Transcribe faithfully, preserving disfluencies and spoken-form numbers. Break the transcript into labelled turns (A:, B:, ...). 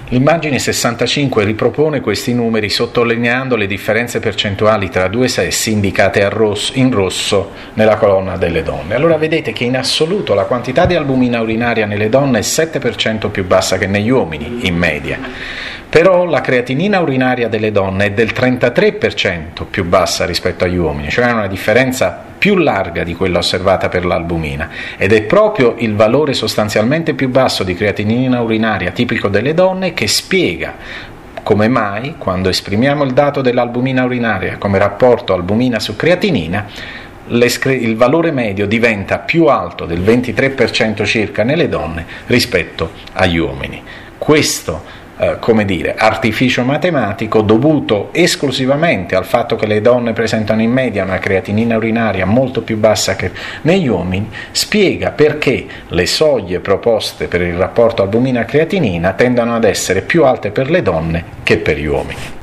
A: L'immagine sessantacinque ripropone questi numeri sottolineando le differenze percentuali tra due sessi indicate a rosso, in rosso nella colonna delle donne. Allora vedete che in assoluto la quantità di albumina urinaria nelle donne è sette per cento più bassa che negli uomini in media, però la creatinina urinaria delle donne è del trentatré per cento più bassa rispetto agli uomini, cioè è una differenza più larga di quella osservata per l'albumina, ed è proprio il valore sostanzialmente più basso di creatinina urinaria tipico delle donne che spiega come mai, quando esprimiamo il dato dell'albumina urinaria come rapporto albumina su creatinina, il valore medio diventa più alto del ventitré per cento circa nelle donne rispetto agli uomini. Questo Eh, come dire, artificio matematico dovuto esclusivamente al fatto che le donne presentano in media una creatinina urinaria molto più bassa che negli uomini, spiega perché le soglie proposte per il rapporto albumina-creatinina tendono ad essere più alte per le donne che per gli uomini.